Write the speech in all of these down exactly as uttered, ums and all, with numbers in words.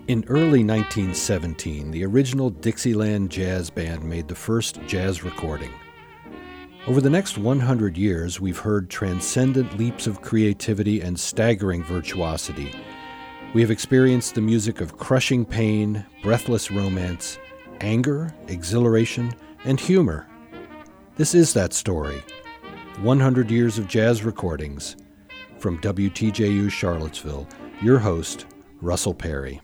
In early nineteen seventeen, the original Dixieland Jazz Band made the first jazz recording. Over the next one hundred years, we've heard transcendent leaps of creativity and staggering virtuosity. We have experienced the music of crushing pain, breathless romance, anger, exhilaration, and humor. This is that story. one hundred years of jazz recordings. From W T J U Charlottesville, your host, Russell Perry.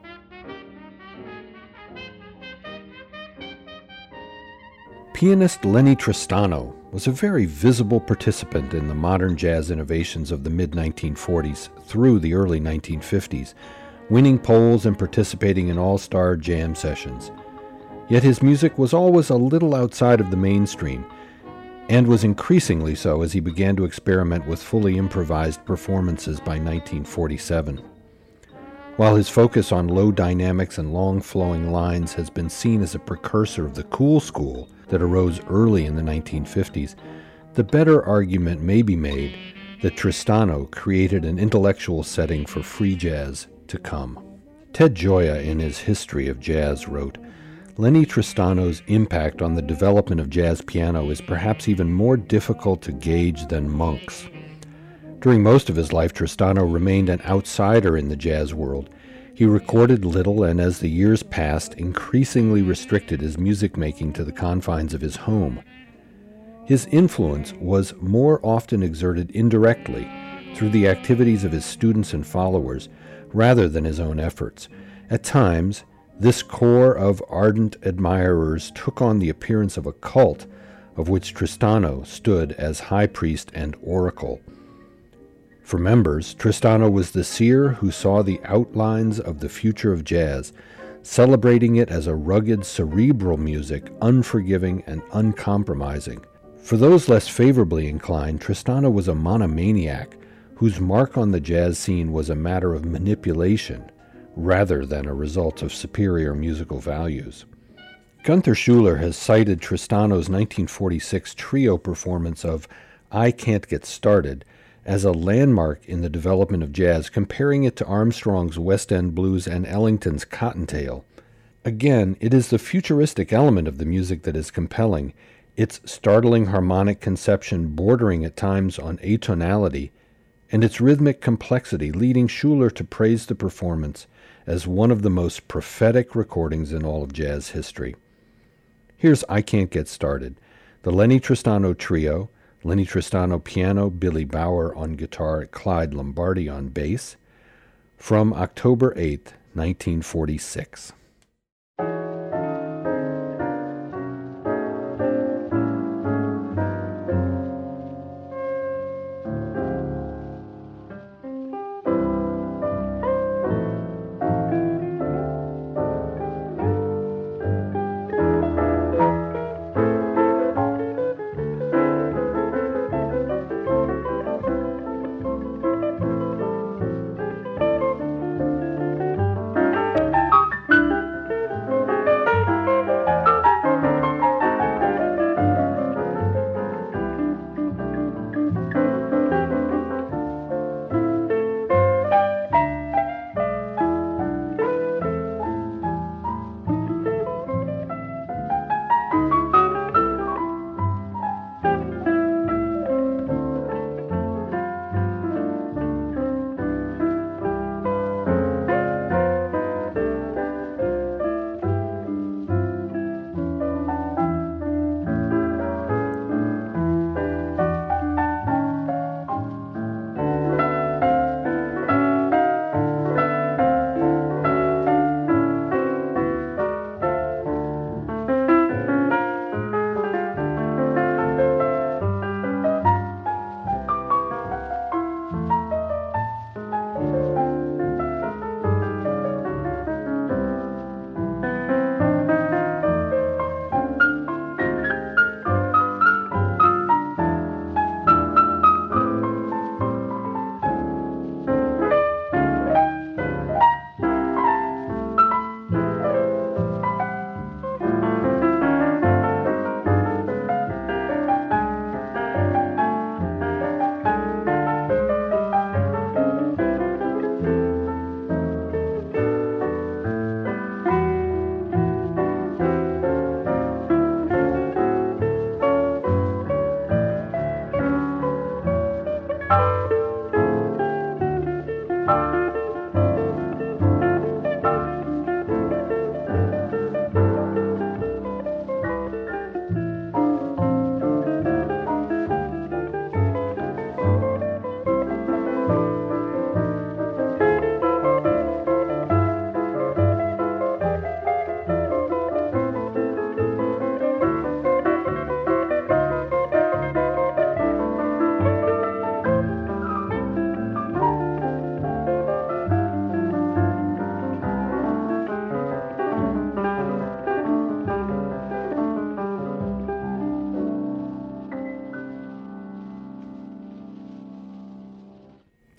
Pianist Lenny Tristano was a very visible participant in the modern jazz innovations of the mid nineteen forties through the early nineteen fifties, winning polls and participating in all-star jam sessions. Yet his music was always a little outside of the mainstream, and was increasingly so as he began to experiment with fully improvised performances by nineteen forty-seven. While his focus on low dynamics and long flowing lines has been seen as a precursor of the cool school that arose early in the nineteen fifties, the better argument may be made that Tristano created an intellectual setting for free jazz to come. Ted Gioia, in his History of Jazz, wrote, "Lenny Tristano's impact on the development of jazz piano is perhaps even more difficult to gauge than Monk's. During most of his life, Tristano remained an outsider in the jazz world. He recorded little and, as the years passed, increasingly restricted his music making to the confines of his home. His influence was more often exerted indirectly through the activities of his students and followers, rather than his own efforts. At times, this core of ardent admirers took on the appearance of a cult, of which Tristano stood as high priest and oracle. For members, Tristano was the seer who saw the outlines of the future of jazz, celebrating it as a rugged, cerebral music, unforgiving and uncompromising. For those less favorably inclined, Tristano was a monomaniac whose mark on the jazz scene was a matter of manipulation rather than a result of superior musical values." Gunther Schuller has cited Tristano's nineteen forty-six trio performance of "I Can't Get Started" as a landmark in the development of jazz, comparing it to Armstrong's West End Blues and Ellington's Cottontail. Again, it is the futuristic element of the music that is compelling, its startling harmonic conception bordering at times on atonality, and its rhythmic complexity leading Schuller to praise the performance as one of the most prophetic recordings in all of jazz history. Here's "I Can't Get Started," the Lenny Tristano Trio, Lenny Tristano piano, Billy Bauer on guitar, Clyde Lombardi on bass, from October eighth, nineteen forty-six.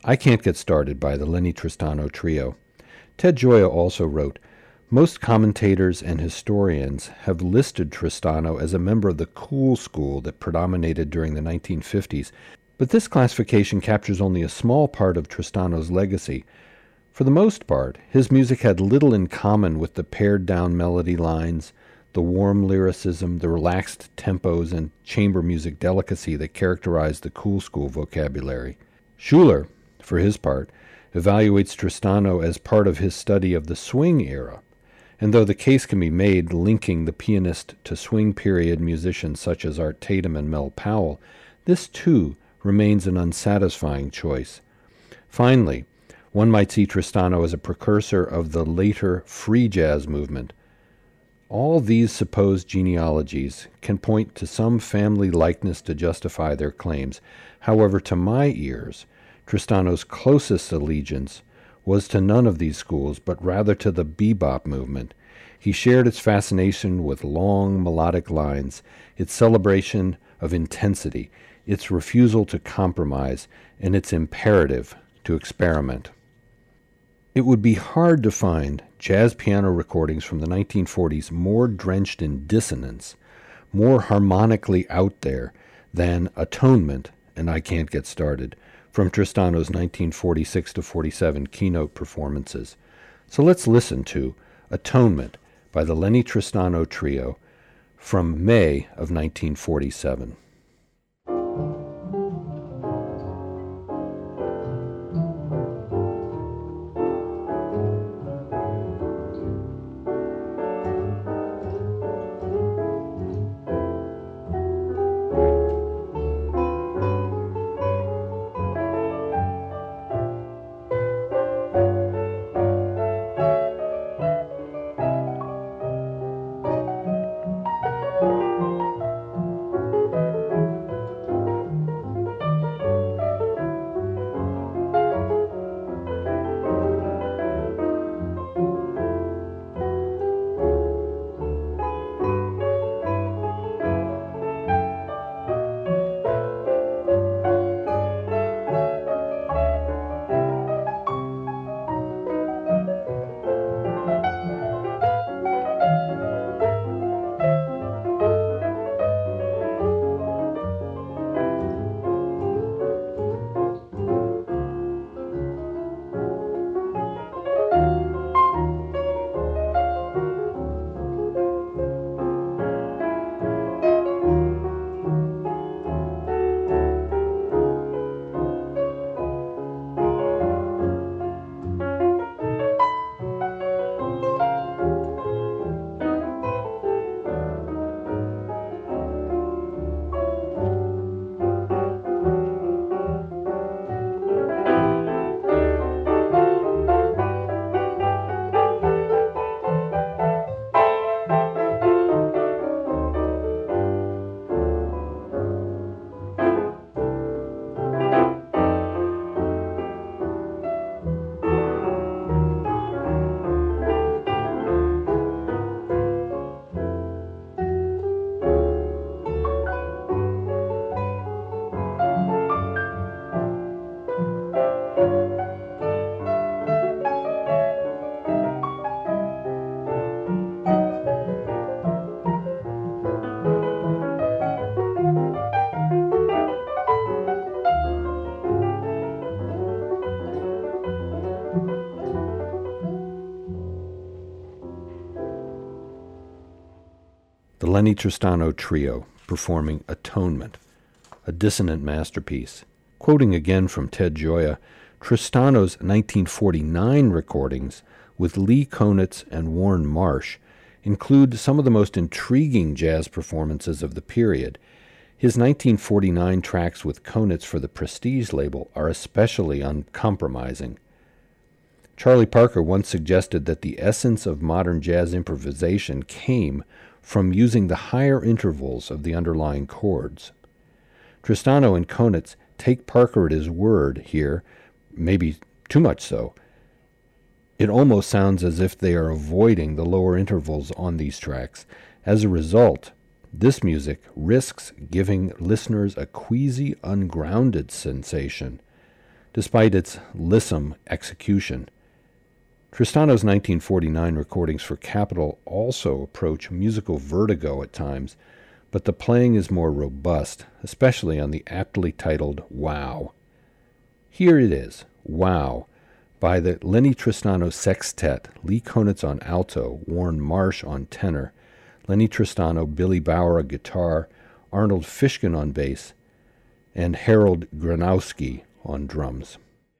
I Can't Get Started by the Lenny Tristano Trio. Ted Gioia also wrote, most commentators and historians have listed Tristano as a member of the cool school that predominated during the nineteen fifties, but this classification captures only a small part of Tristano's legacy. For the most part, his music had little in common with the pared-down melody lines, the warm lyricism, the relaxed tempos, and chamber music delicacy that characterized the cool school vocabulary. Schuller, for his part, evaluates Tristano as part of his study of the swing era, and though the case can be made linking the pianist to swing period musicians such as Art Tatum and Mel Powell, this too remains an unsatisfying choice. Finally, one might see Tristano as a precursor of the later free jazz movement. All these supposed genealogies can point to some family likeness to justify their claims. However, to my ears, Tristano's closest allegiance was to none of these schools, but rather to the bebop movement. He shared its fascination with long melodic lines, its celebration of intensity, its refusal to compromise, and its imperative to experiment. It would be hard to find jazz piano recordings from the nineteen forties more drenched in dissonance, more harmonically out there than Atonement and I Can't Get Started from Tristano's nineteen forty-six to forty-seven keynote performances. So let's listen to Atonement by the Lenny Tristano Trio from May of nineteen forty-seven. The Lenny Tristano Trio performing Atonement, a dissonant masterpiece. Quoting again from Ted Gioia, Tristano's nineteen forty-nine recordings with Lee Konitz and Warren Marsh include some of the most intriguing jazz performances of the period. His nineteen forty-nine tracks with Konitz for the Prestige label are especially uncompromising. Charlie Parker once suggested that the essence of modern jazz improvisation came from using the higher intervals of the underlying chords. Tristano and Konitz take Parker at his word here, maybe too much so. It almost sounds as if they are avoiding the lower intervals on these tracks. As a result, this music risks giving listeners a queasy, ungrounded sensation. despite its lissom execution. Tristano's nineteen forty-nine recordings for Capitol also approach musical vertigo at times, but the playing is more robust, especially on the aptly titled Wow. Here it is, Wow, by the Lenny Tristano Sextet, Lee Konitz on alto, Warren Marsh on tenor, Lenny Tristano, Billy Bauer on guitar, Arnold Fishkin on bass, and Harold Granowski on drums.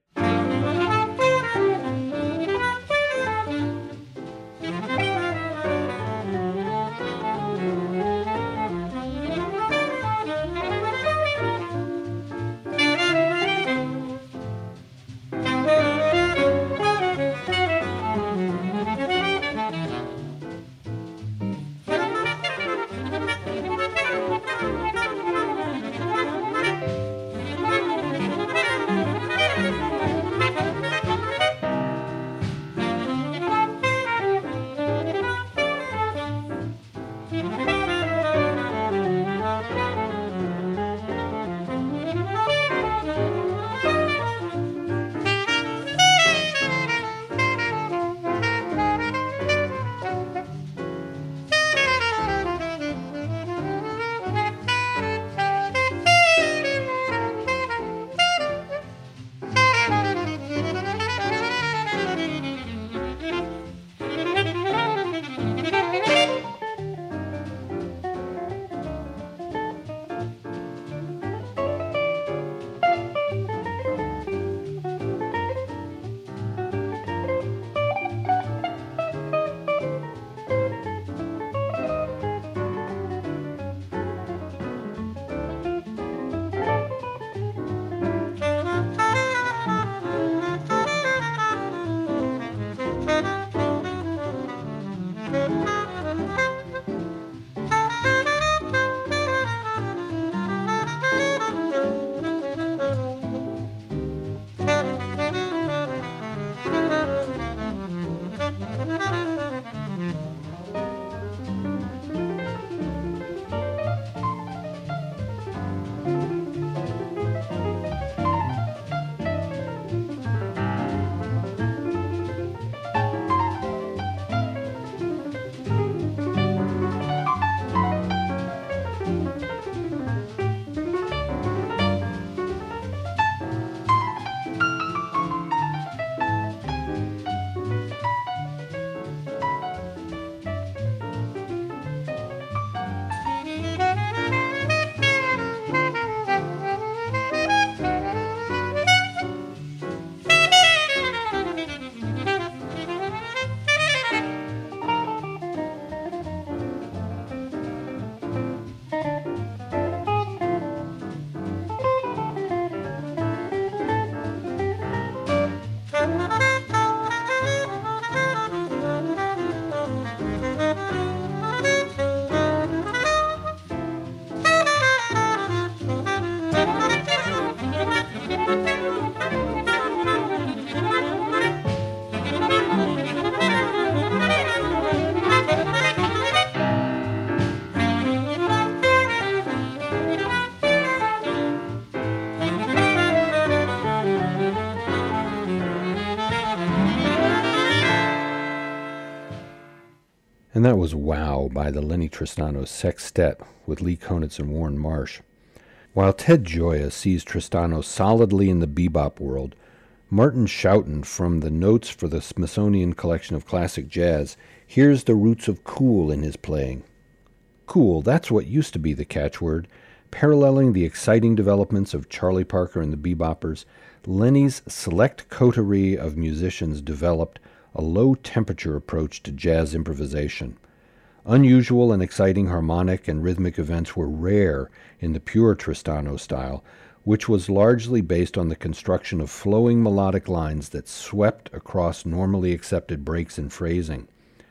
And that was Wow by the Lenny Tristano Sextet with Lee Konitz and Warren Marsh. While Ted Gioia sees Tristano solidly in the bebop world, Martin Schouten from the Notes for the Smithsonian Collection of Classic Jazz hears the roots of cool in his playing. Cool, that's what used to be the catchword. Paralleling the exciting developments of Charlie Parker and the Beboppers, Lenny's select coterie of musicians developed a low-temperature approach to jazz improvisation. Unusual and exciting harmonic and rhythmic events were rare in the pure Tristano style, which was largely based on the construction of flowing melodic lines that swept across normally accepted breaks in phrasing.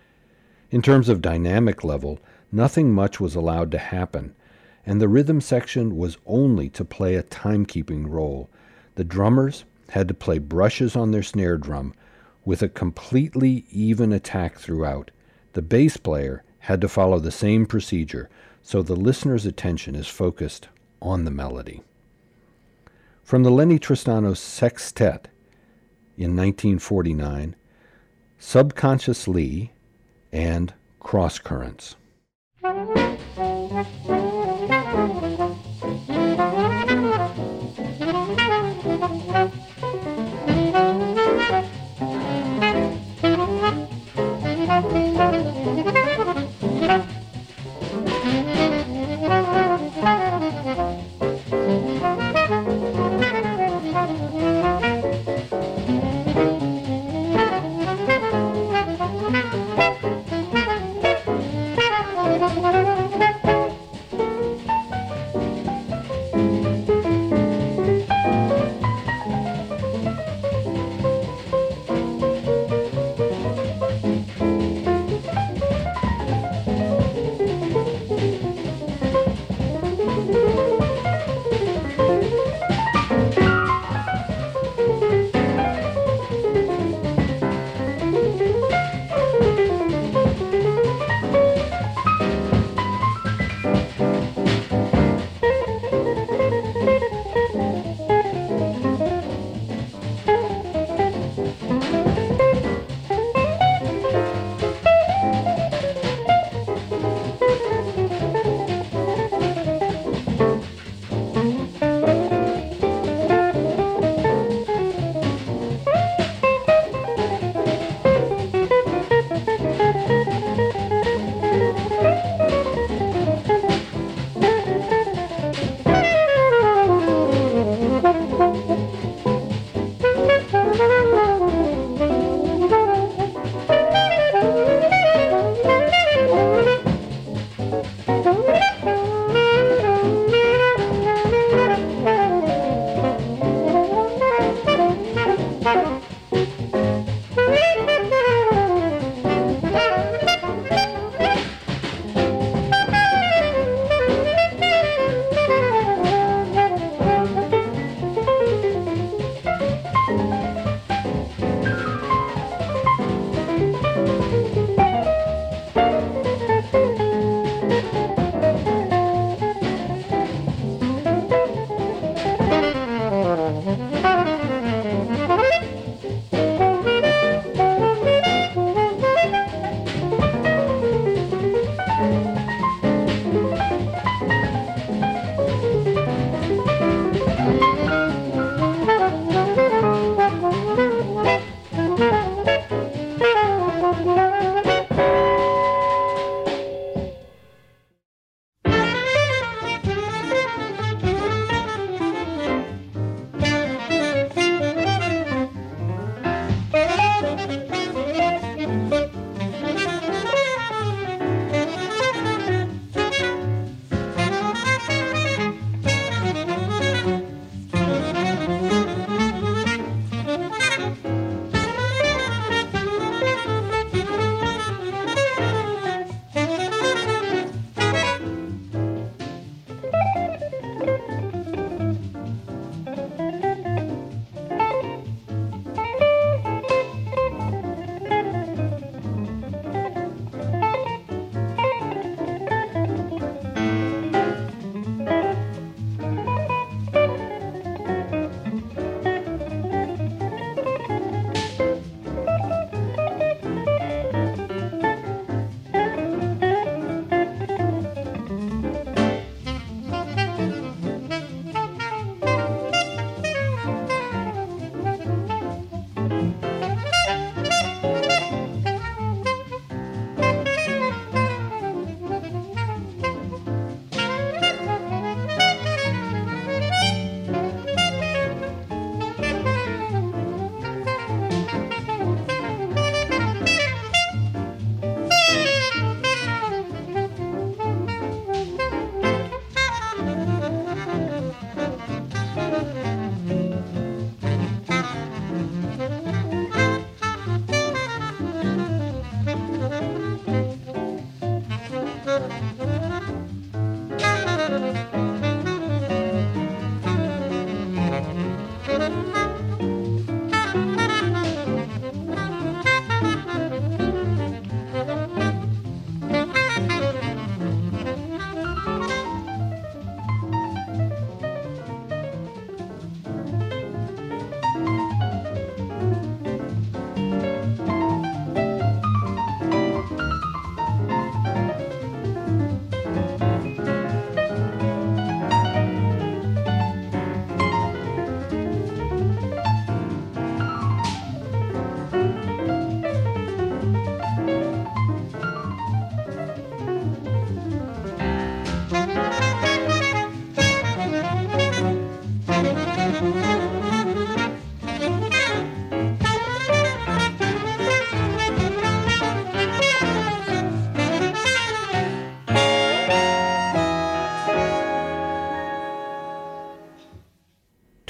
In terms of dynamic level, nothing much was allowed to happen, and the rhythm section was only to play a timekeeping role. The drummers had to play brushes on their snare drum with a completely even attack throughout. The bass player had to follow the same procedure, so the listener's attention is focused on the melody. From the Lenny Tristano Sextet in nineteen forty-nine, Subconsciously and Cross Currents.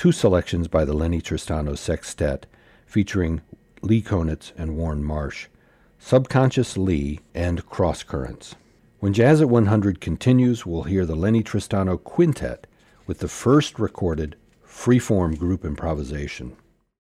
two selections by the Lenny Tristano Sextet featuring Lee Konitz and Warren Marsh, Subconscious Lee and Cross Currents. When Jazz at one hundred continues, we'll hear the Lenny Tristano Quintet with the first recorded free-form group improvisation.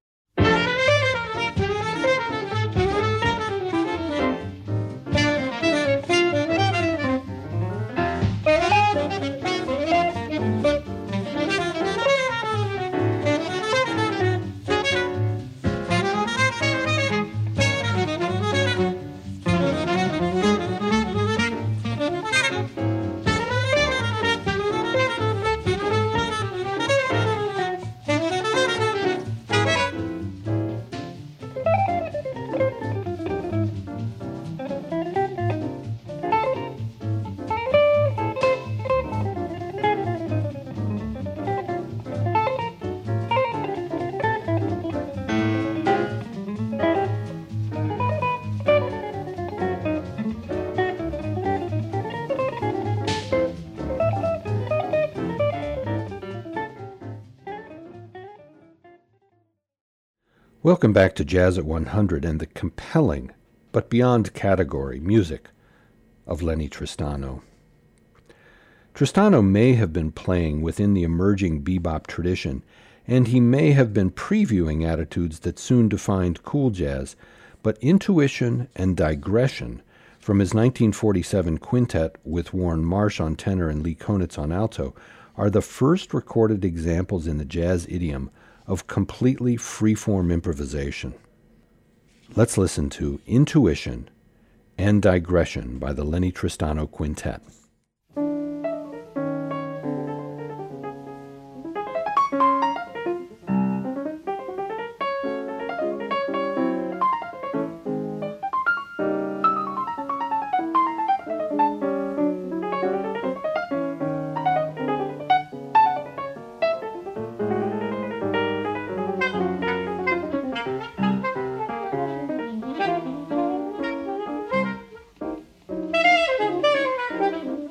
Welcome back to Jazz at one hundred and the compelling, but beyond category, music of Lenny Tristano. Tristano may have been playing within the emerging bebop tradition, and he may have been previewing attitudes that soon defined cool jazz, but intuition and digression from his nineteen forty-seven quintet with Warren Marsh on tenor and Lee Konitz on alto are the first recorded examples in the jazz idiom of completely free-form improvisation. Let's listen to Intuition and Digression by the Lenny Tristano Quintet. Thank you.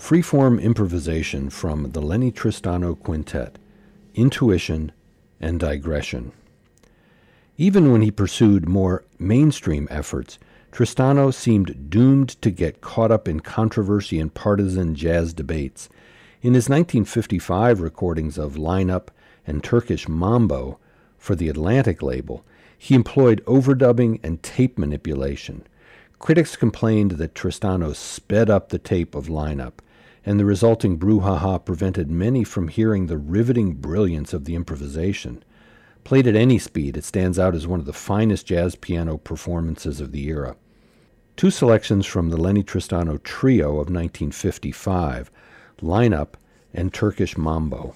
freeform improvisation from the Lenny Tristano Quintet, Intuition and Digression. Even when he pursued more mainstream efforts, Tristano seemed doomed to get caught up in controversy and partisan jazz debates. In his nineteen fifty-five recordings of Line-Up and Turkish Mambo for the Atlantic label, he employed overdubbing and tape manipulation. Critics complained that Tristano sped up the tape of Line-Up, and the resulting brouhaha prevented many from hearing the riveting brilliance of the improvisation. Played at any speed, it stands out as one of the finest jazz piano performances of the era. Two selections from the Lenny Tristano Trio of nineteen fifty-five, Line-Up and Turkish Mambo.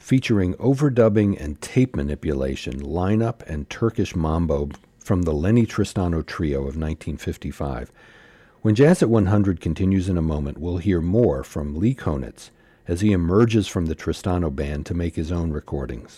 featuring overdubbing and tape manipulation, lineup, and Turkish mambo from the Lenny Tristano Trio of nineteen fifty-five. When Jazz at one hundred continues in a moment, we'll hear more from Lee Konitz as he emerges from the Tristano band to make his own recordings.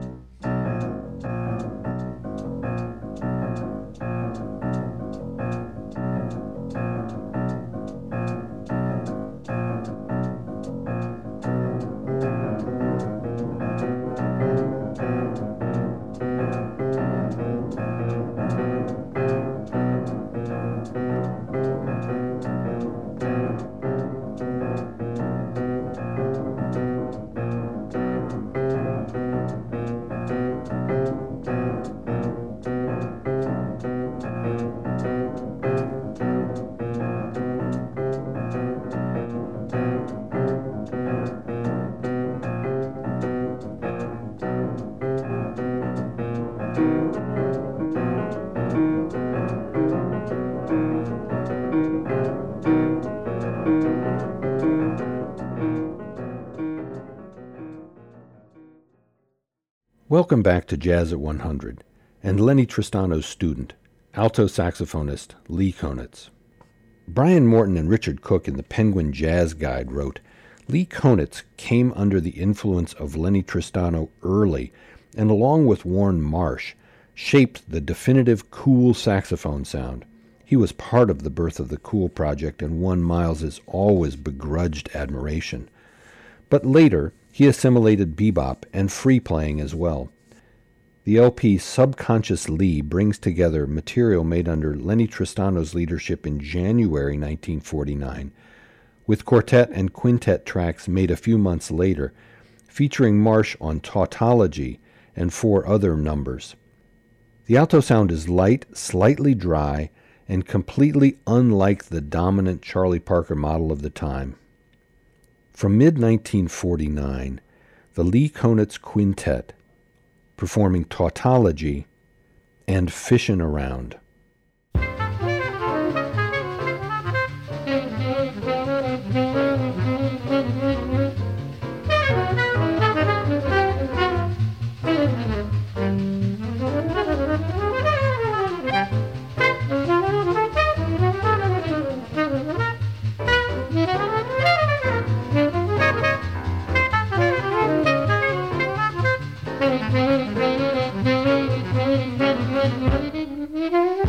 Welcome back to Jazz at one hundred and Lenny Tristano's student, alto saxophonist Lee Konitz. Brian Morton and Richard Cook in the Penguin Jazz Guide wrote, Lee Konitz came under the influence of Lenny Tristano early, and along with Warren Marsh, shaped the definitive cool saxophone sound. He was part of the birth of the Cool Project and won Miles's always begrudged admiration. But later, he assimilated bebop and free playing as well. The L P Subconscious Lee brings together material made under Lenny Tristano's leadership in January nineteen forty-nine, with quartet and quintet tracks made a few months later, featuring Marsh on Tautology and four other numbers. The alto sound is light, slightly dry, and completely unlike the dominant Charlie Parker model of the time. From mid nineteen forty-nine, the Lee Konitz Quintet, performing Tautology and Fishin' Around. Thank you.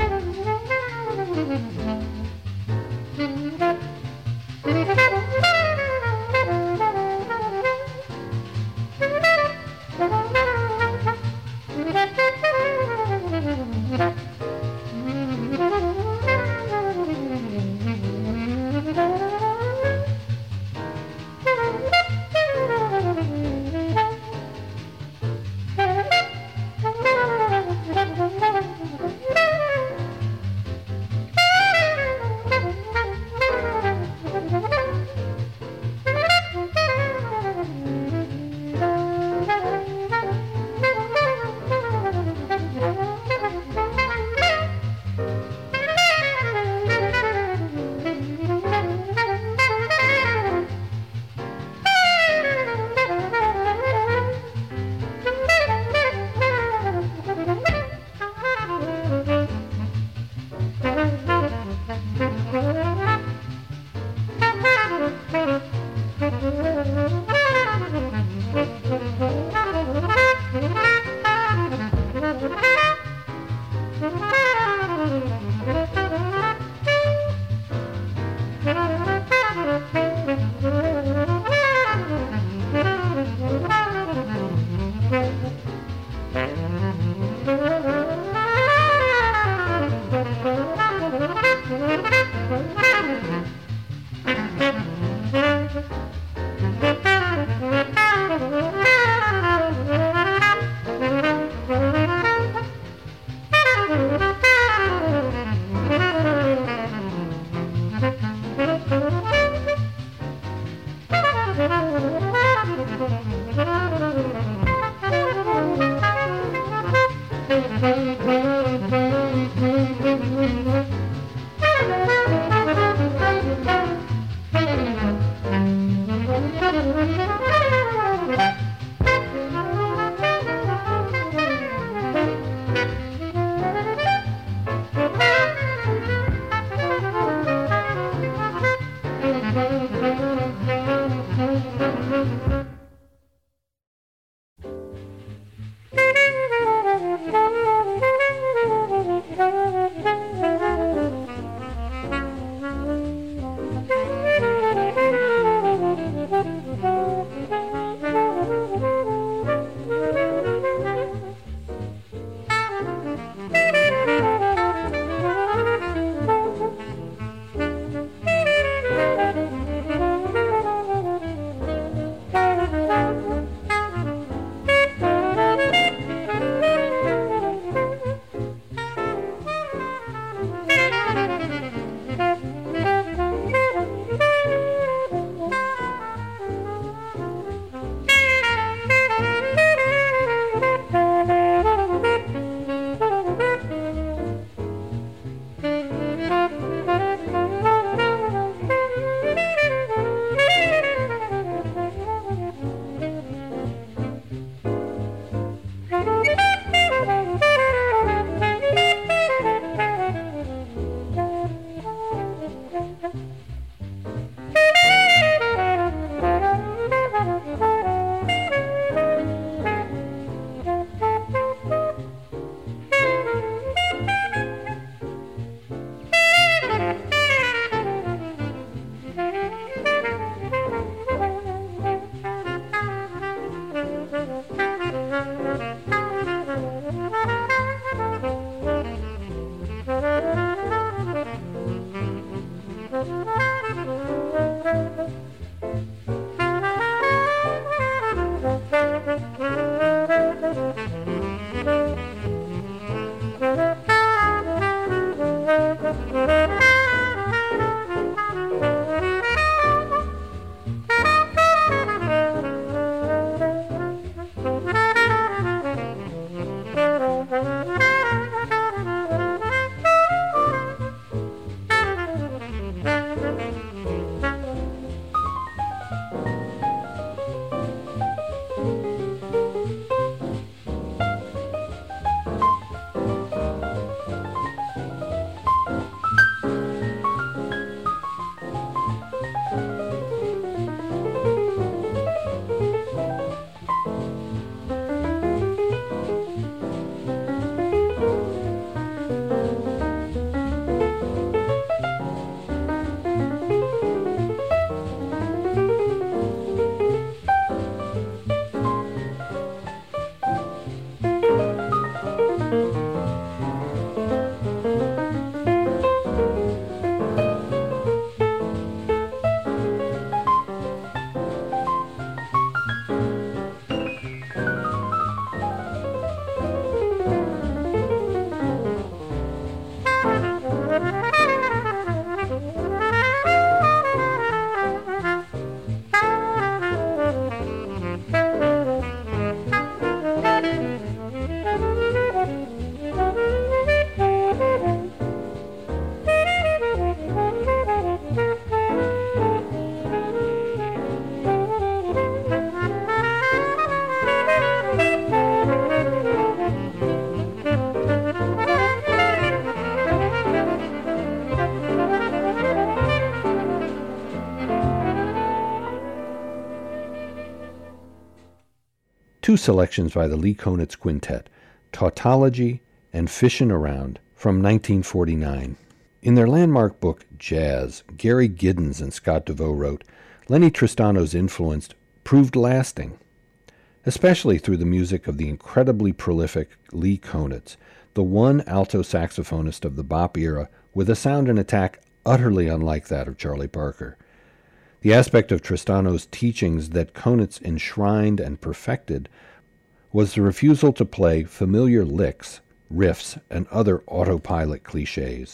Two selections by the Lee Konitz Quintet, Tautology and Fishin' Around, from nineteen forty-nine. In their landmark book, Jazz, Gary Giddens and Scott DeVoe wrote, Lenny Tristano's influence proved lasting, especially through the music of the incredibly prolific Lee Konitz, the one alto saxophonist of the bop era with a sound and attack utterly unlike that of Charlie Parker. The aspect of Tristano's teachings that Konitz enshrined and perfected was the refusal to play familiar licks, riffs, and other autopilot cliches.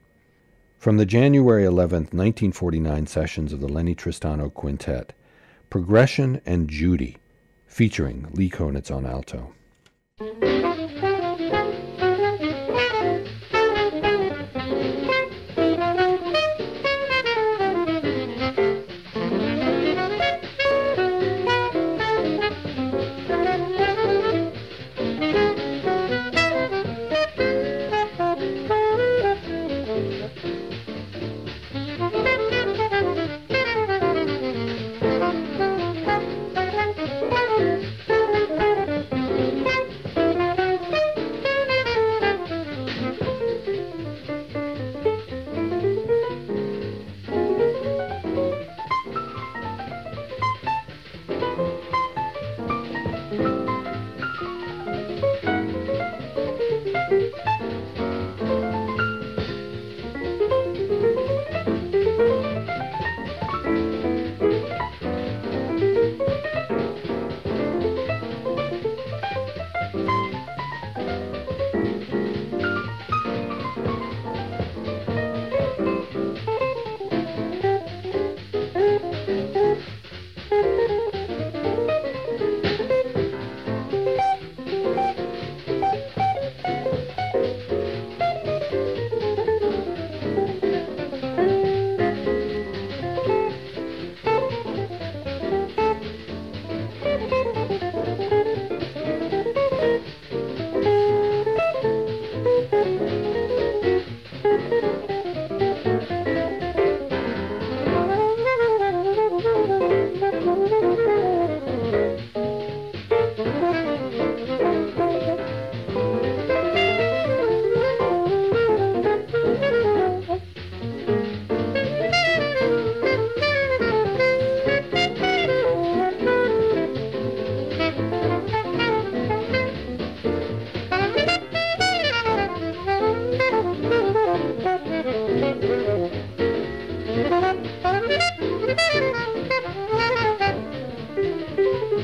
From the January eleventh, nineteen forty-nine sessions of the Lenny Tristano Quintet, Progression and Judy, featuring Lee Konitz on alto.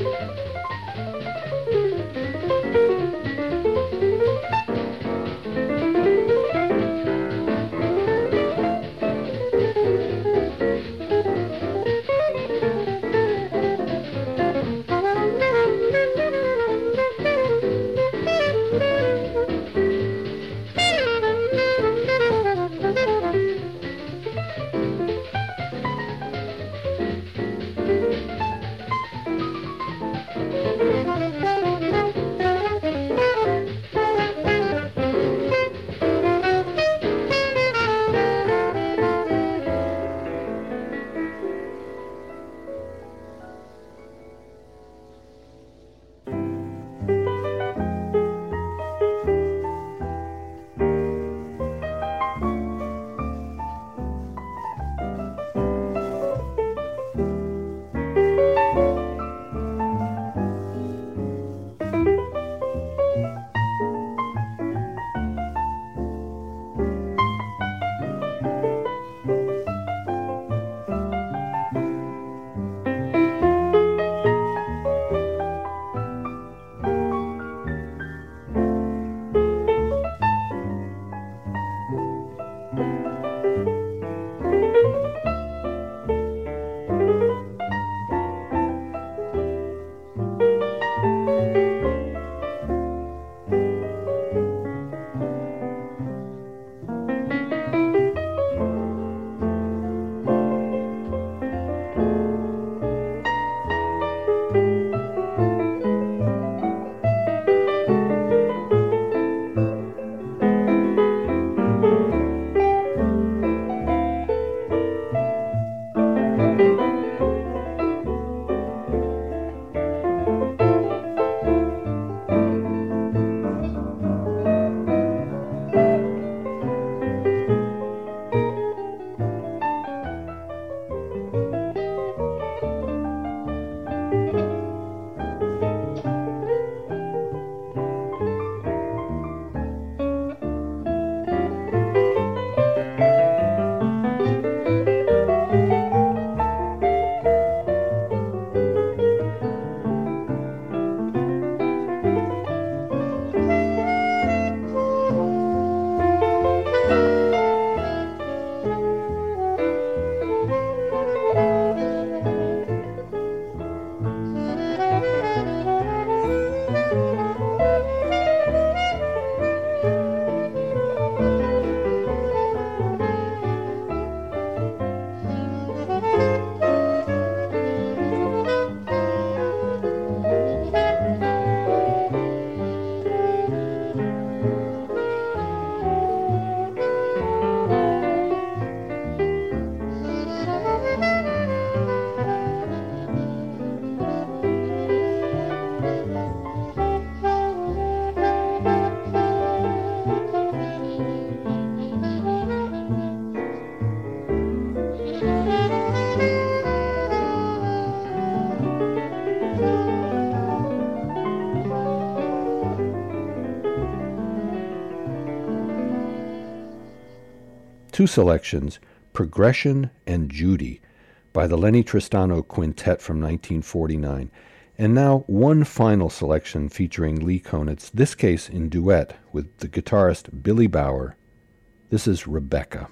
Two selections, Progression and Judy, by the Lenny Tristano Quintet from nineteen forty-nine. And now one final selection featuring Lee Konitz, this case in duet with the guitarist Billy Bauer. This is Rebecca.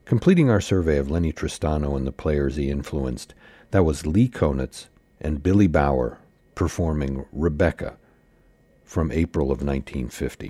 Completing our survey of Lenny Tristano and the players he influenced, that was Lee Konitz and Billy Bauer performing Rebecca from April of nineteen fifty.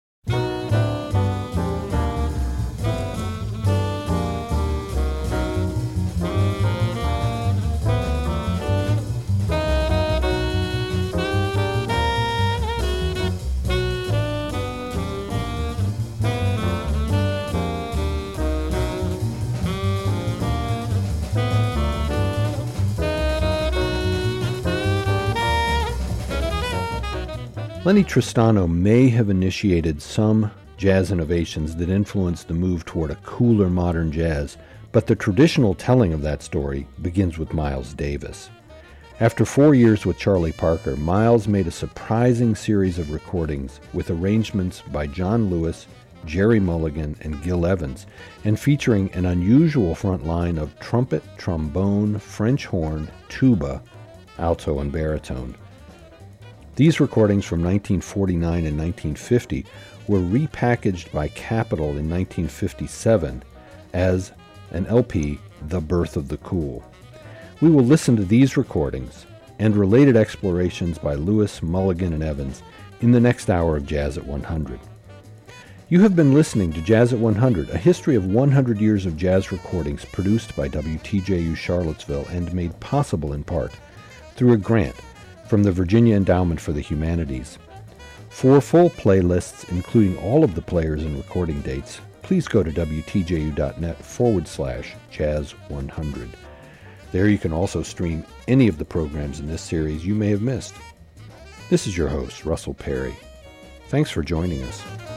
Lenny Tristano may have initiated some jazz innovations that influenced the move toward a cooler modern jazz, but the traditional telling of that story begins with Miles Davis. After four years with Charlie Parker, Miles made a surprising series of recordings with arrangements by John Lewis, Jerry Mulligan, and Gil Evans, and featuring an unusual front line of trumpet, trombone, French horn, tuba, alto, and baritone. These recordings from nineteen forty-nine and nineteen fifty were repackaged by Capitol in nineteen fifty-seven as an L P, The Birth of the Cool. We will listen to these recordings and related explorations by Lewis, Mulligan, and Evans in the next hour of Jazz at one hundred. You have been listening to Jazz at one hundred, a history of one hundred years of jazz recordings produced by W T J U Charlottesville and made possible in part through a grant from the Virginia Endowment for the Humanities. For full playlists, including all of the players and recording dates, please go to W T J U dot net forward slash Jazz one hundred. There you can also stream any of the programs in this series you may have missed. This is your host, Russell Perry. Thanks for joining us.